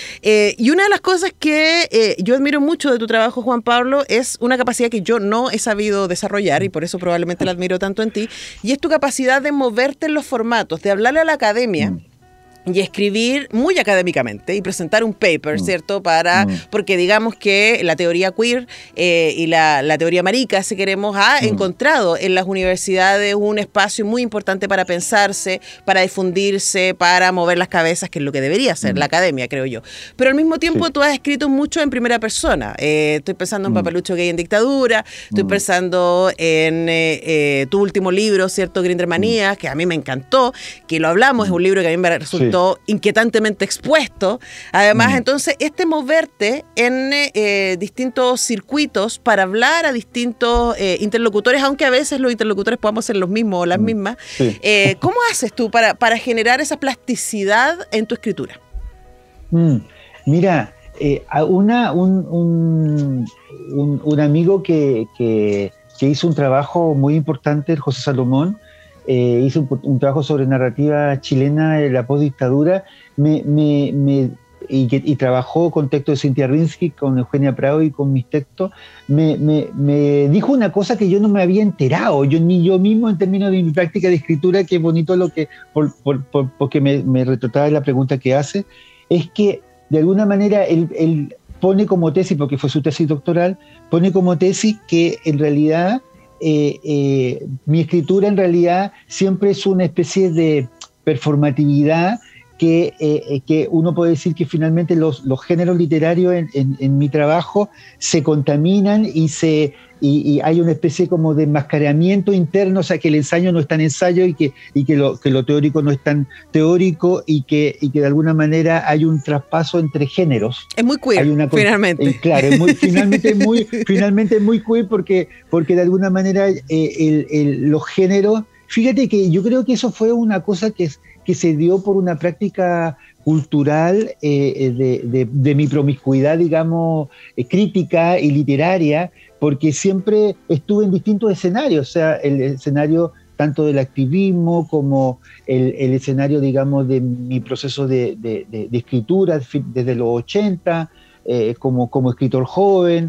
Y una de las cosas que yo admiro mucho de tu trabajo, Juan Pablo, es una capacidad que yo no he sabido desarrollar y por eso probablemente la admiro tanto en ti, y es tu capacidad de moverte en los formatos, de hablarle a la academia, y escribir muy académicamente y presentar un paper, ¿cierto? Porque digamos que la teoría queer y la teoría marica, si queremos, ha encontrado en las universidades un espacio muy importante para pensarse, para difundirse, para mover las cabezas, que es lo que debería ser la academia, creo yo. Pero al mismo tiempo tú has escrito mucho en primera persona. Estoy pensando en Papelucho Gay en dictadura, estoy pensando en tu último libro, ¿cierto? Grindermanías, que a mí me encantó, que lo hablamos, es un libro que a mí me resultó inquietantemente expuesto. Además, entonces, moverte en distintos circuitos para hablar a distintos interlocutores, aunque a veces los interlocutores podamos ser los mismos o las mismas. ¿Cómo haces tú para generar esa plasticidad en tu escritura? Mira, un amigo que hizo un trabajo muy importante, el José Salomón, hizo un trabajo sobre narrativa chilena de la postdictadura y trabajó con textos de Cintia Rinsky, con Eugenia Prado y con mis textos. Me dijo una cosa que yo no me había enterado, ni yo mismo en términos de mi práctica de escritura, que es bonito porque me retrataba la pregunta que hace, es que de alguna manera él pone como tesis, porque fue su tesis doctoral, pone como tesis que en realidad mi escritura en realidad siempre es una especie de performatividad que uno puede decir que finalmente los géneros literarios en mi trabajo se contaminan y hay una especie como de enmascaramiento interno, o sea que el ensayo no es tan ensayo y que lo teórico no es tan teórico y que de alguna manera hay un traspaso entre géneros. Es muy queer, finalmente. Claro, finalmente es muy queer porque de alguna manera los géneros, fíjate que yo creo que eso fue una cosa que se dio por una práctica cultural de mi promiscuidad, digamos, crítica y literaria, porque siempre estuve en distintos escenarios, o sea, el escenario tanto del activismo como el escenario, digamos, de mi proceso de escritura desde los 80, como escritor joven,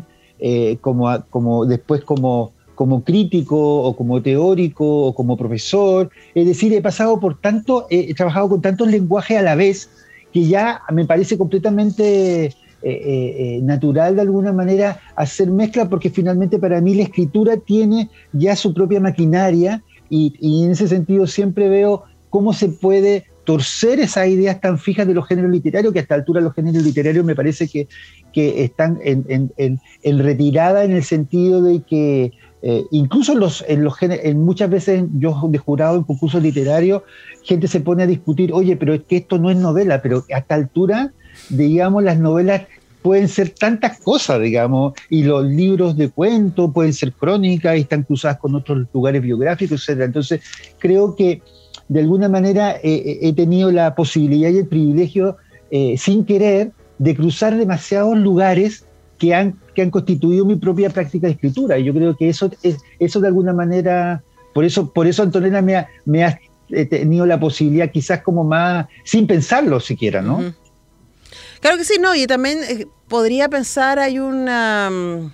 después como crítico o como teórico o como profesor. Es decir, he trabajado con tantos lenguajes a la vez que ya me parece completamente natural de alguna manera hacer mezcla, porque finalmente para mí la escritura tiene ya su propia maquinaria y en ese sentido siempre veo cómo se puede torcer esas ideas tan fijas de los géneros literarios, que a esta altura los géneros literarios me parece que están en retirada, en el sentido de que incluso muchas veces yo de jurado en concursos literarios, gente se pone a discutir, oye, pero es que esto no es novela, pero a esta altura, digamos, las novelas pueden ser tantas cosas, digamos, y los libros de cuento pueden ser crónicas y están cruzadas con otros lugares biográficos, etc. Entonces, creo que de alguna manera he tenido la posibilidad y el privilegio, sin querer, de cruzar demasiados lugares que han constituido mi propia práctica de escritura. Y yo creo que eso de alguna manera, por eso Antonella me ha tenido la posibilidad quizás como más, sin pensarlo siquiera, ¿no? Uh-huh. Claro que sí, no, y también podría pensar, hay una...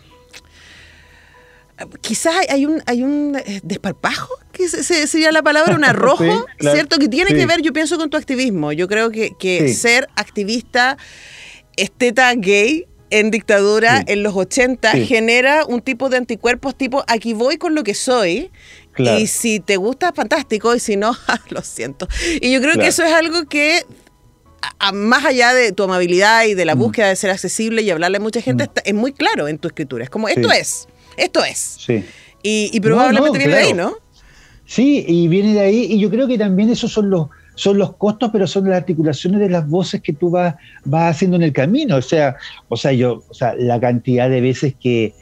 quizás hay un desparpajo, que sería la palabra, un arrojo, sí, claro, ¿cierto? Que tiene que ver, yo pienso, con tu activismo. Yo creo que ser activista esteta gay en dictadura en los 80 genera un tipo de anticuerpos tipo, aquí voy con lo que soy, claro, y si te gusta, fantástico, y si no, lo siento. Y yo creo que eso es algo que, más allá de tu amabilidad y de la búsqueda de ser accesible y hablarle a mucha gente, es muy claro en tu escritura. Es como, esto es. Sí. Y probablemente viene de ahí, ¿no? Sí, y viene de ahí, y yo creo que también esos son los costos, pero son las articulaciones de las voces que tú vas haciendo en el camino. O sea, la cantidad de veces que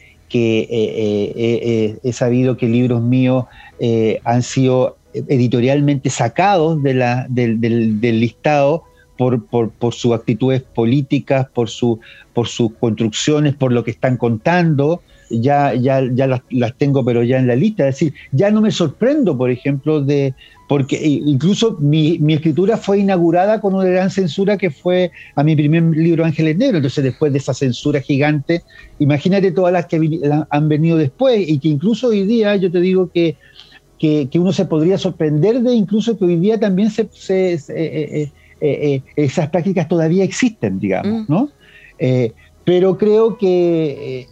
he sabido que libros míos han sido editorialmente sacados del listado por sus actitudes políticas, por sus construcciones, por lo que están contando. Ya las tengo, pero ya en la lista. Es decir, ya no me sorprendo, por ejemplo, porque incluso mi escritura fue inaugurada con una gran censura que fue a mi primer libro, Ángeles Negros. Entonces, después de esa censura gigante, imagínate todas las que han venido después, y que incluso hoy día yo te digo que uno se podría sorprender de incluso que hoy día también esas prácticas todavía existen, digamos, ¿no? Pero creo que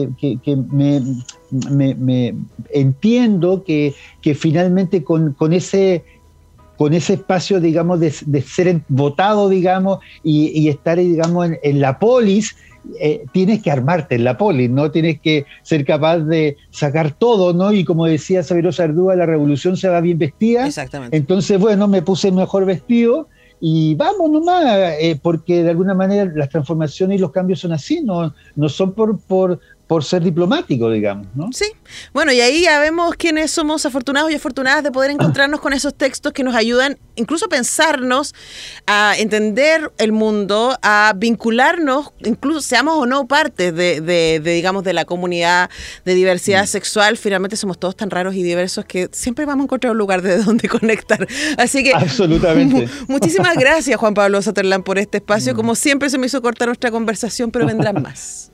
me entiendo que finalmente con ese espacio, digamos, de ser votado, digamos, y estar, digamos, en la polis, tienes que armarte en la polis, ¿no? Tienes que ser capaz de sacar todo, ¿no? Y como decía Sabino Sardúa, la revolución se va bien vestida. Exactamente. Entonces, bueno, me puse mejor vestido. Y vamos nomás, porque de alguna manera las transformaciones y los cambios son así, no son por ser diplomático, digamos, ¿no? Sí, bueno, y ahí ya vemos quiénes somos afortunados y afortunadas de poder encontrarnos con esos textos que nos ayudan incluso a pensarnos, a entender el mundo, a vincularnos, incluso seamos o no parte de digamos, de la comunidad de diversidad sexual. Finalmente somos todos tan raros y diversos que siempre vamos a encontrar un lugar de donde conectar. Así que, absolutamente. Muchísimas gracias, Juan Pablo Sutherland, por este espacio. Como siempre se me hizo cortar nuestra conversación, pero vendrán más.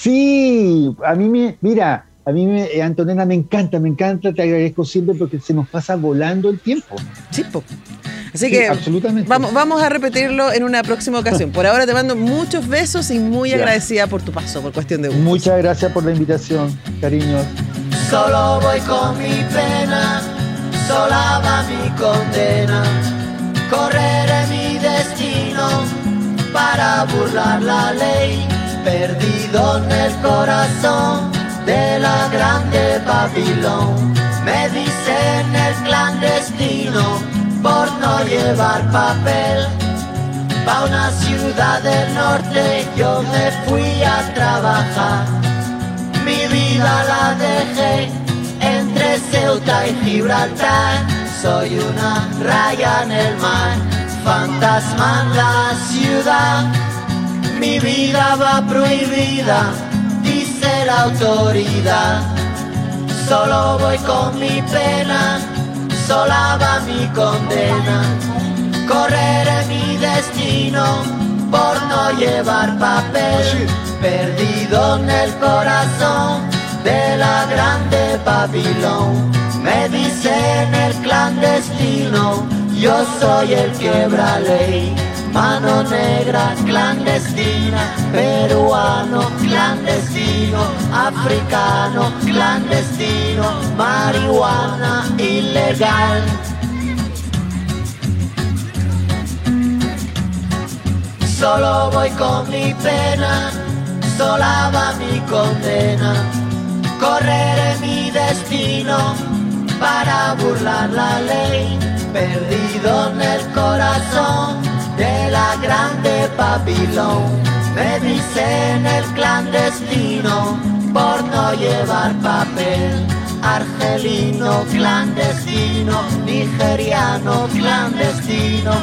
Sí, a mí, Antonella, me encanta, te agradezco siempre porque se nos pasa volando el tiempo. Sí, así que absolutamente. Vamos a repetirlo en una próxima ocasión. Por ahora te mando muchos besos y muy agradecida por tu paso, por Cuestión de Gustos. Muchas gracias por la invitación, cariños. Solo voy con mi pena, sola va mi condena, correré mi destino para burlar la ley. Perdido en el corazón de la grande Babilón, me dicen el clandestino por no llevar papel. Pa' una ciudad del norte yo me fui a trabajar, mi vida la dejé entre Ceuta y Gibraltar. Soy una raya en el mar, fantasma en la ciudad. Mi vida va prohibida, dice la autoridad. Solo voy con mi pena, sola va mi condena. Correré mi destino por no llevar papel. Perdido en el corazón de la grande Babilón, me dicen el clandestino, yo soy el quebra ley. Mano negra clandestina, peruano clandestino, africano clandestino, marihuana ilegal. Solo voy con mi pena, sola va mi condena. Correré mi destino para burlar la ley. Perdido en el corazón de la grande Babilón, me dicen el clandestino por no llevar papel. Argelino clandestino, nigeriano clandestino,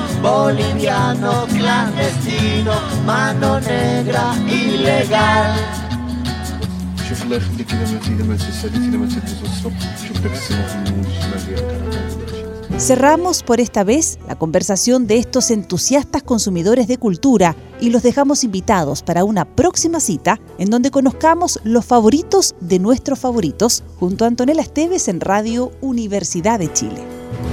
boliviano clandestino, mano negra ilegal. Cerramos por esta vez la conversación de estos entusiastas consumidores de cultura y los dejamos invitados para una próxima cita en donde conozcamos los favoritos de nuestros favoritos junto a Antonella Esteves en Radio Universidad de Chile.